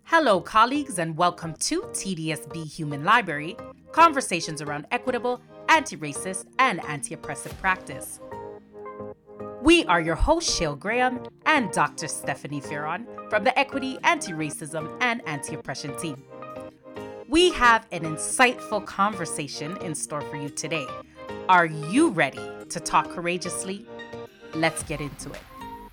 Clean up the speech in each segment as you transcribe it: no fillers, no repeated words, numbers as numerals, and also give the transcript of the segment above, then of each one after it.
Hello, colleagues, and welcome to TDSB Human Library, conversations around equitable, anti-racist, and anti-oppressive practice. We are your hosts, Shale Graham and Dr. Stephanie Ferron from the Equity, Anti-Racism, and Anti-Oppression team. We have an insightful conversation in store for you today. Are you ready to talk courageously? Let's get into it.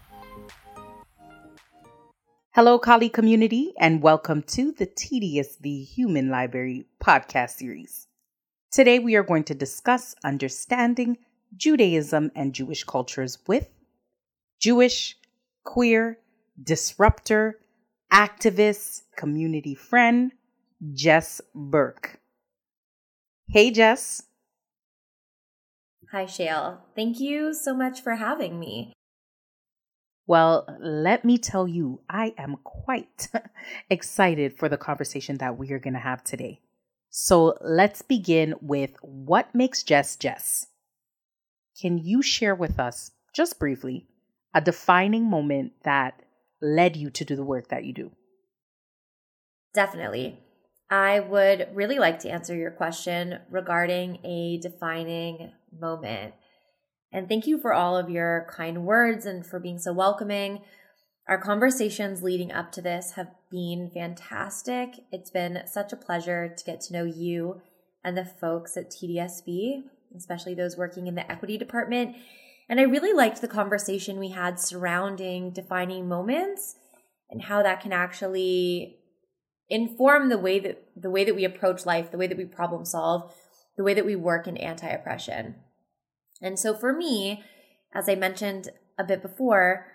Hello, colleague community, and welcome to the TDSB Human Library podcast series. Today, we are going to discuss understanding Judaism and Jewish cultures with Jewish, queer, disruptor, activist, community friend, Jess Burke. Hey, Jess. Hi, Shale. Thank you so much for having me. Well, let me tell you, I am quite excited for the conversation that we are going to have today. So let's begin with what makes Jess Jess. Can you share with us, just briefly, a defining moment that led you to do the work that you do? Definitely. I would really like to answer your question regarding a defining moment. And thank you for all of your kind words and for being so welcoming. Our conversations leading up to this have been fantastic. It's been such a pleasure to get to know you and the folks at TDSB, especially those working in the equity department. And I really liked the conversation we had surrounding defining moments and how that can actually inform the way that we approach life, the way that we problem solve, the way that we work in anti-oppression. And so for me, as I mentioned a bit before,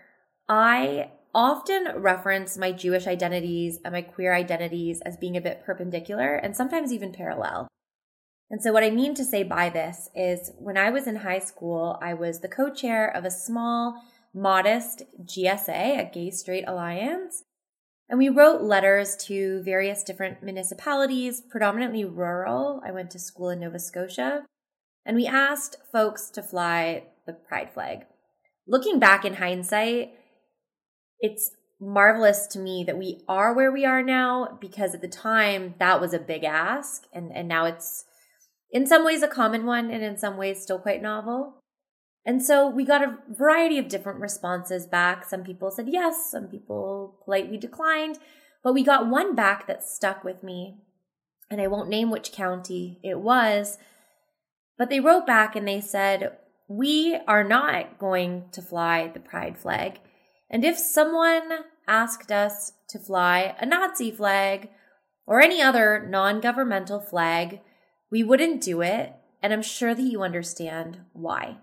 I often reference my Jewish identities and my queer identities as being a bit perpendicular and sometimes even parallel. And so what I mean to say by this is when I was in high school, I was the co-chair of a small, modest GSA, a Gay Straight Alliance. And we wrote letters to various different municipalities, predominantly rural. I went to school in Nova Scotia. And we asked folks to fly the pride flag. Looking back in hindsight, it's marvelous to me that we are where we are now because at the time that was a big ask. And now it's in some ways a common one and in some ways still quite novel. And so we got a variety of different responses back. Some people said yes, some people politely declined, but we got one back that stuck with me. And I won't name which county it was, but they wrote back and they said, we are not going to fly the pride flag. And if someone asked us to fly a Nazi flag or any other non-governmental flag, we wouldn't do it. And I'm sure that you understand why.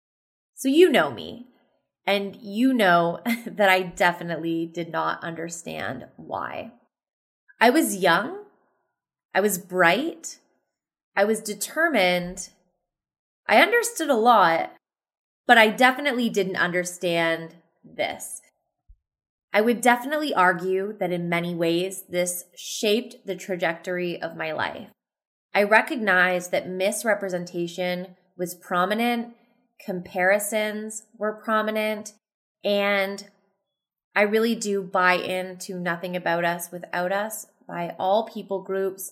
So you know me, and you know that I definitely did not understand why. I was young, I was bright, I was determined, I understood a lot, but I definitely didn't understand this. I would definitely argue that in many ways, this shaped the trajectory of my life. I recognized that misrepresentation was prominent, comparisons were prominent, and I really do buy into nothing about us without us by all people groups.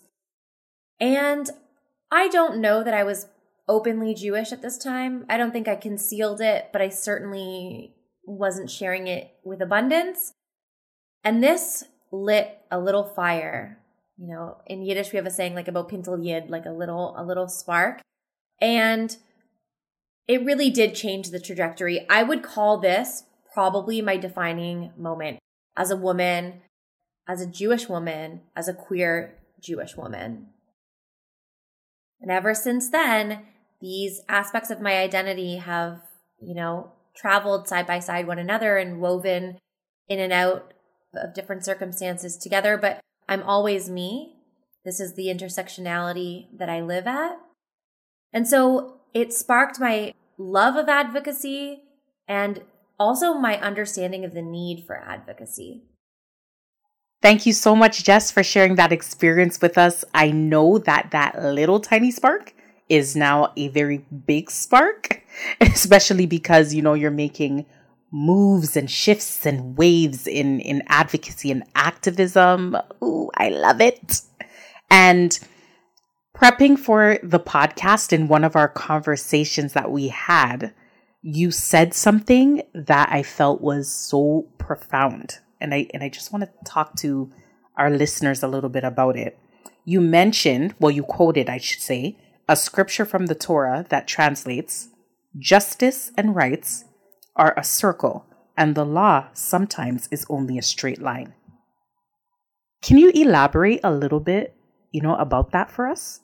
And I don't know that I was openly Jewish at this time. I don't think I concealed it, but I certainly wasn't sharing it with abundance. And this lit a little fire. You know, in Yiddish we have a saying like about pintel yid, like a little spark. And it really did change the trajectory. I would call this probably my defining moment as a woman, as a Jewish woman, as a queer Jewish woman. And ever since then, these aspects of my identity have, traveled side by side one another and woven in and out of different circumstances together. But I'm always me. This is the intersectionality that I live at. And so it sparked my love of advocacy and also my understanding of the need for advocacy. Thank you so much, Jess, for sharing that experience with us. I know that little tiny spark is now a very big spark, especially because, you're making moves and shifts and waves in advocacy and activism. Ooh, I love it. And prepping for the podcast, in one of our conversations that we had, you said something that I felt was so profound. And I just want to talk to our listeners a little bit about it. You mentioned, well, you quoted, I should say, a scripture from the Torah that translates, "Justice and rights are a circle, and the law sometimes is only a straight line." Can you elaborate a little bit, about that for us?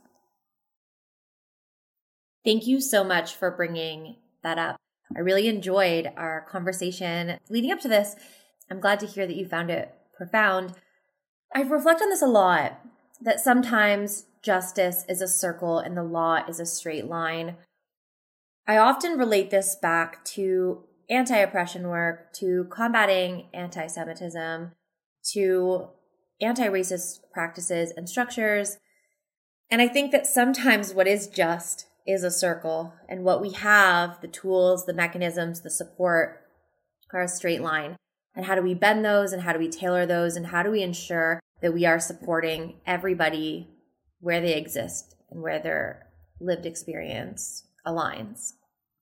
Thank you so much for bringing that up. I really enjoyed our conversation leading up to this. I'm glad to hear that you found it profound. I reflect on this a lot, that sometimes justice is a circle and the law is a straight line. I often relate this back to anti-oppression work, to combating anti-Semitism, to anti-racist practices and structures. And I think that sometimes what is just is a circle, and what we have, the tools, the mechanisms, the support, are a straight line. And how do we bend those, and how do we tailor those, and how do we ensure that we are supporting everybody where they exist and where their lived experience aligns?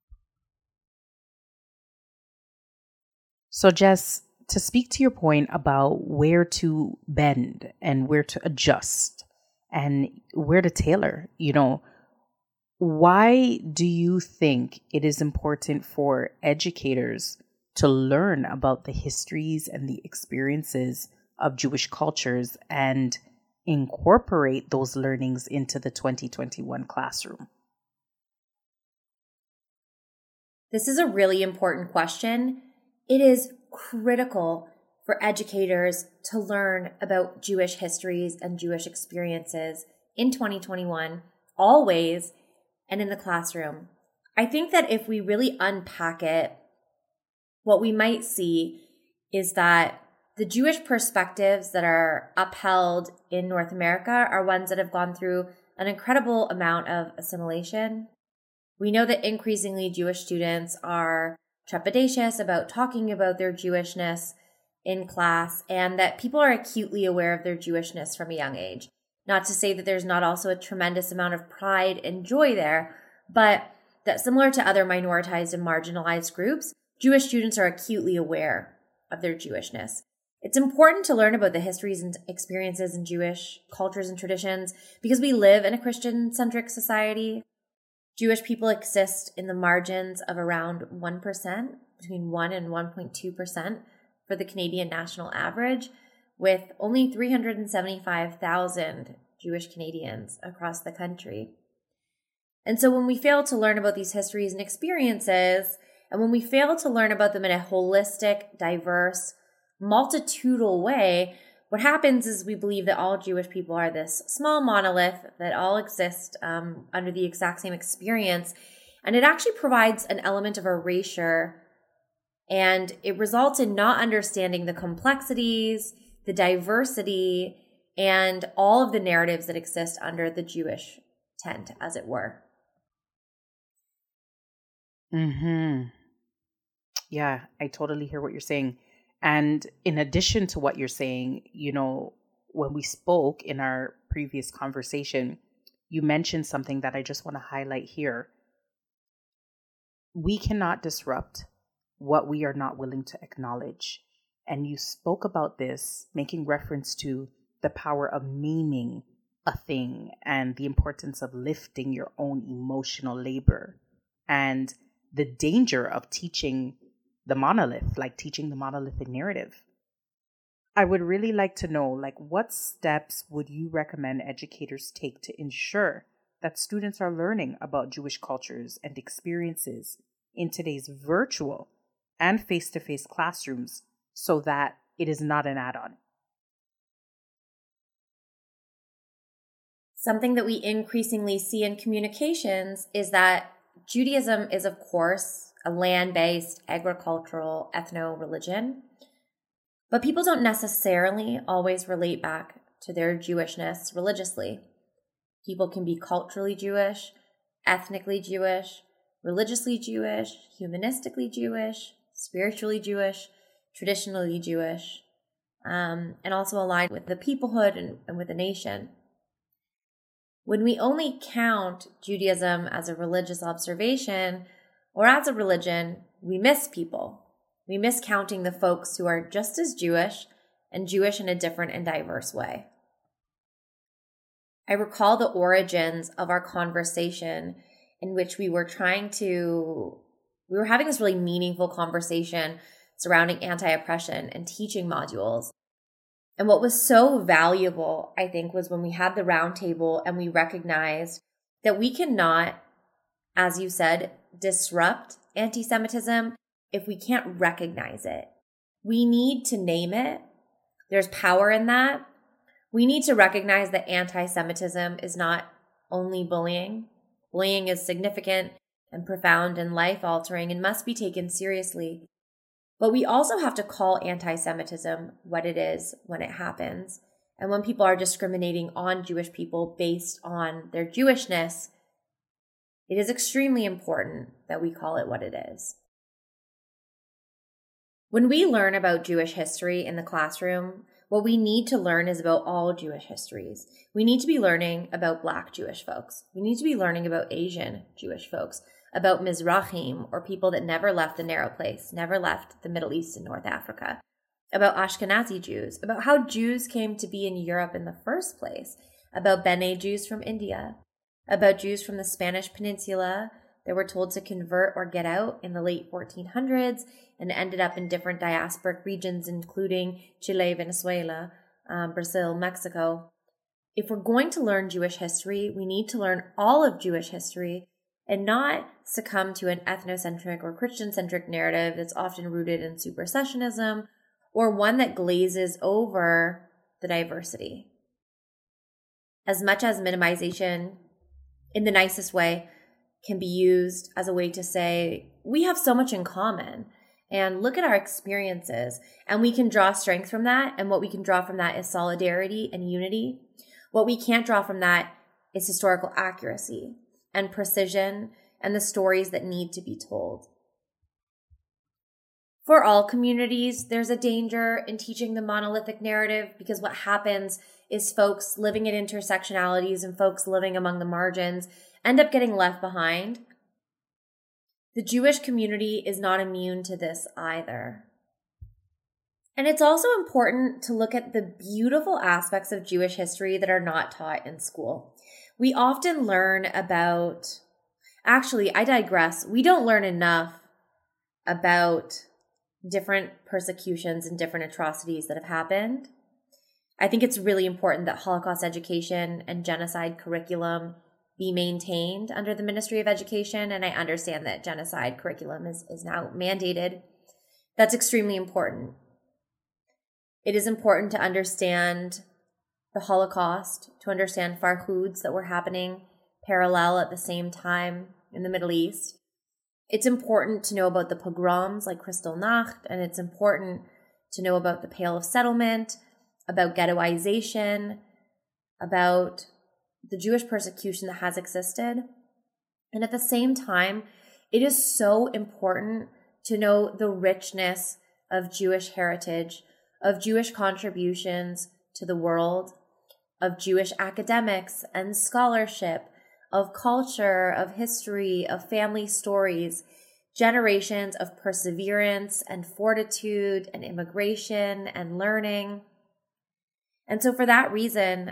So Jess, to speak to your point about where to bend and where to adjust and where to tailor, why do you think it is important for educators to learn about the histories and the experiences of Jewish cultures and incorporate those learnings into the 2021 classroom? This is a really important question. It is critical for educators to learn about Jewish histories and Jewish experiences in 2021, always, and in the classroom. I think that if we really unpack it, what we might see is that the Jewish perspectives that are upheld in North America are ones that have gone through an incredible amount of assimilation. We know that increasingly Jewish students are trepidatious about talking about their Jewishness in class, and that people are acutely aware of their Jewishness from a young age. Not to say that there's not also a tremendous amount of pride and joy there, but that similar to other minoritized and marginalized groups, Jewish students are acutely aware of their Jewishness. It's important to learn about the histories and experiences in Jewish cultures and traditions because we live in a Christian-centric society. Jewish people exist in the margins of around 1%, between 1 and 1.2% for the Canadian national average, with only 375,000 Jewish Canadians across the country. And so when we fail to learn about these histories and experiences, and when we fail to learn about them in a holistic, diverse, multitudinal way, what happens is we believe that all Jewish people are this small monolith that all exist under the exact same experience. And it actually provides an element of erasure, and it results in not understanding the complexities, the diversity, and all of the narratives that exist under the Jewish tent, as it were. Yeah, I totally hear what you're saying. And in addition to what you're saying, when we spoke in our previous conversation, you mentioned something that I just want to highlight here. We cannot disrupt what we are not willing to acknowledge. And you spoke about this, making reference to the power of naming a thing and the importance of lifting your own emotional labor and the danger of teaching the monolith, like teaching the monolithic narrative. I would really like to know, what steps would you recommend educators take to ensure that students are learning about Jewish cultures and experiences in today's virtual and face-to-face classrooms so that it is not an add-on? Something that we increasingly see in communications is that Judaism is, of course, a land-based, agricultural, ethno-religion, but people don't necessarily always relate back to their Jewishness religiously. People can be culturally Jewish, ethnically Jewish, religiously Jewish, humanistically Jewish, spiritually Jewish, traditionally Jewish, and also aligned with the peoplehood and with the nation. When we only count Judaism as a religious observation or as a religion, we miss people. We miss counting the folks who are just as Jewish and Jewish in a different and diverse way. I recall the origins of our conversation in which we were having this really meaningful conversation surrounding anti-oppression and teaching modules. And what was so valuable, I think, was when we had the roundtable and we recognized that we cannot, as you said, disrupt anti-Semitism if we can't recognize it. We need to name it. There's power in that. We need to recognize that anti-Semitism is not only bullying. Bullying is significant and profound and life-altering and must be taken seriously. But we also have to call anti-Semitism what it is when it happens. And when people are discriminating on Jewish people based on their Jewishness, it is extremely important that we call it what it is. When we learn about Jewish history in the classroom, what we need to learn is about all Jewish histories. We need to be learning about Black Jewish folks. We need to be learning about Asian Jewish folks, about Mizrahim, or people that never left the narrow place, never left the Middle East and North Africa, about Ashkenazi Jews, about how Jews came to be in Europe in the first place, about Bene Jews from India, about Jews from the Spanish Peninsula that were told to convert or get out in the late 1400s and ended up in different diasporic regions, including Chile, Venezuela, Brazil, Mexico. If we're going to learn Jewish history, we need to learn all of Jewish history and not succumb to an ethnocentric or Christian-centric narrative that's often rooted in supersessionism or one that glazes over the diversity. As much as minimization, in the nicest way, can be used as a way to say, we have so much in common, and look at our experiences, and we can draw strength from that, and what we can draw from that is solidarity and unity. What we can't draw from that is historical accuracy and precision and the stories that need to be told. For all communities, there's a danger in teaching the monolithic narrative because what happens is folks living in intersectionalities and folks living among the margins end up getting left behind. The Jewish community is not immune to this either. And it's also important to look at the beautiful aspects of Jewish history that are not taught in school. We often learn about, actually, I digress. We don't learn enough about different persecutions and different atrocities that have happened. I think it's really important that Holocaust education and genocide curriculum be maintained under the Ministry of Education, and I understand that genocide curriculum is now mandated. That's extremely important. It is important to understand the Holocaust, to understand Farhoods that were happening parallel at the same time in the Middle East. It's important to know about the pogroms like Kristallnacht, and it's important to know about the Pale of Settlement, about ghettoization, about the Jewish persecution that has existed. And at the same time, it is so important to know the richness of Jewish heritage, of Jewish contributions to the world, of Jewish academics and scholarship, of culture, of history, of family stories, generations of perseverance and fortitude and immigration and learning. And so for that reason,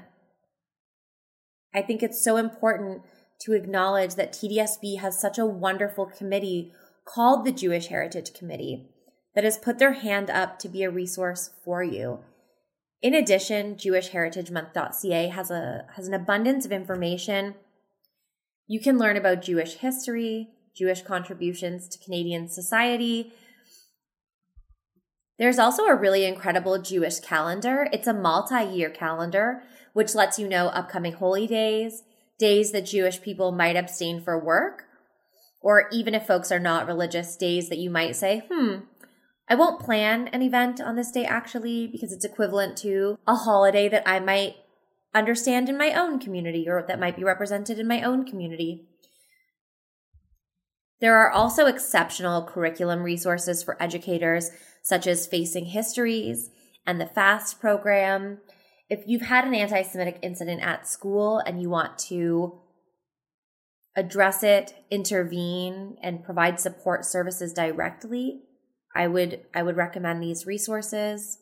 I think it's so important to acknowledge that TDSB has such a wonderful committee called the Jewish Heritage Committee that has put their hand up to be a resource for you. In addition, JewishHeritageMonth.ca has an abundance of information. You can learn about Jewish history, Jewish contributions to Canadian society. There's also a really incredible Jewish calendar. It's a multi-year calendar, which lets you know upcoming holy days, days that Jewish people might abstain for work, or even if folks are not religious, days that you might say, I won't plan an event on this day actually because it's equivalent to a holiday that I might understand in my own community or that might be represented in my own community. There are also exceptional curriculum resources for educators, such as Facing Histories and the FAST program. If you've had an anti-Semitic incident at school and you want to address it, intervene, and provide support services directly, I would recommend these resources.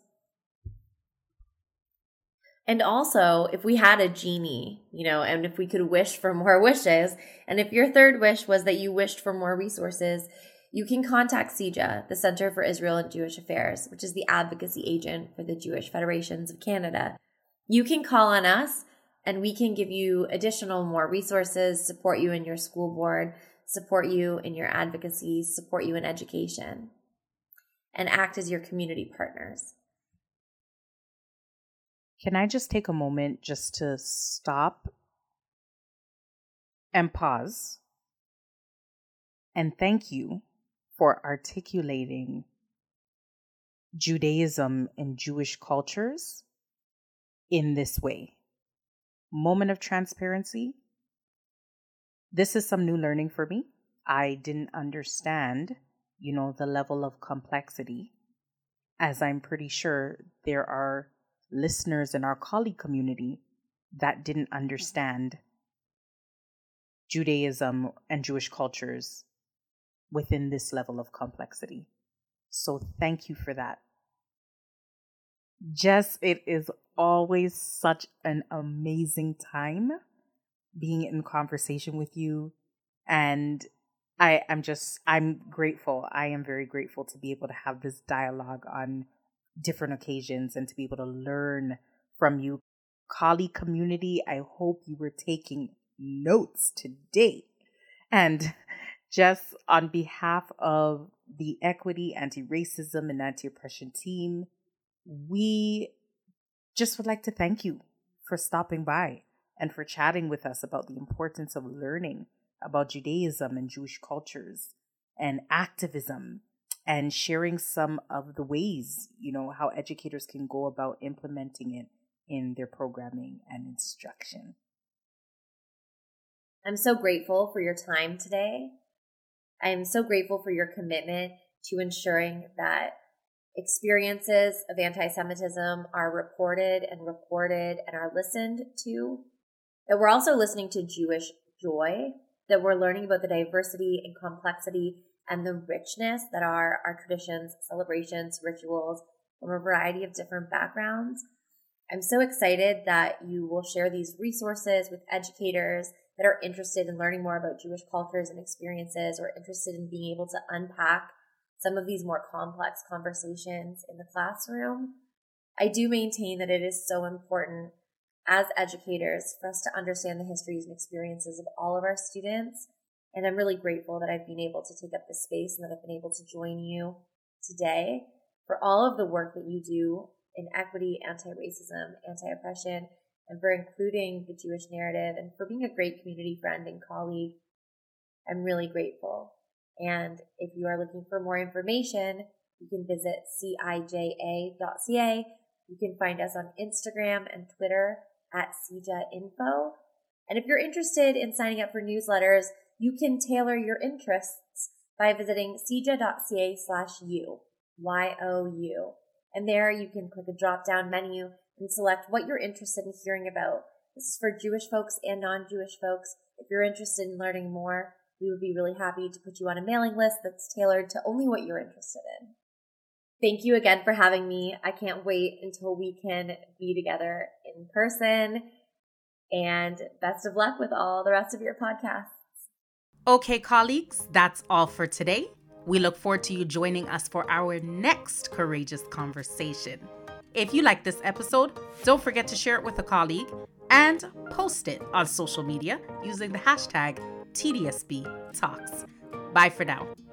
And also, if we had a genie, and if we could wish for more wishes, and if your third wish was that you wished for more resources, you can contact CIJA, the Center for Israel and Jewish Affairs, which is the advocacy agent for the Jewish Federations of Canada. You can call on us, and we can give you additional more resources, support you in your school board, support you in your advocacy, support you in education, and act as your community partners. Can I just take a moment just to stop and pause and thank you for articulating Judaism and Jewish cultures in this way? Moment of transparency. This is some new learning for me. I didn't understand, the level of complexity, as I'm pretty sure there are listeners in our colleague community that didn't understand Judaism and Jewish cultures within this level of complexity. So thank you for that. Jess, it is always such an amazing time being in conversation with you. And I'm grateful. I am very grateful to be able to have this dialogue on different occasions and to be able to learn from you. Colleague community, I hope you were taking notes today. And just on behalf of the Equity, Anti-Racism, and Anti-Oppression team, we just would like to thank you for stopping by and for chatting with us about the importance of learning about Judaism and Jewish cultures and activism, and sharing some of the ways, how educators can go about implementing it in their programming and instruction. I'm so grateful for your time today. I am so grateful for your commitment to ensuring that experiences of anti-Semitism are reported and are listened to, that we're also listening to Jewish joy, that we're learning about the diversity and complexity and the richness that are our traditions, celebrations, rituals from a variety of different backgrounds. I'm so excited that you will share these resources with educators that are interested in learning more about Jewish cultures and experiences, or interested in being able to unpack some of these more complex conversations in the classroom. I do maintain that it is so important as educators for us to understand the histories and experiences of all of our students. And I'm really grateful that I've been able to take up this space and that I've been able to join you today for all of the work that you do in equity, anti-racism, anti-oppression, and for including the Jewish narrative, and for being a great community friend and colleague. I'm really grateful. And if you are looking for more information, you can visit cija.ca. You can find us on Instagram and Twitter at CJAinfo. And if you're interested in signing up for newsletters, you can tailor your interests by visiting cija.ca/you, YOU. And there you can click a drop-down menu and select what you're interested in hearing about. This is for Jewish folks and non-Jewish folks. If you're interested in learning more, we would be really happy to put you on a mailing list that's tailored to only what you're interested in. Thank you again for having me. I can't wait until we can be together in person. And best of luck with all the rest of your podcasts. Okay, colleagues, that's all for today. We look forward to you joining us for our next courageous conversation. If you like this episode, don't forget to share it with a colleague and post it on social media using the hashtag TDSB Talks. Bye for now.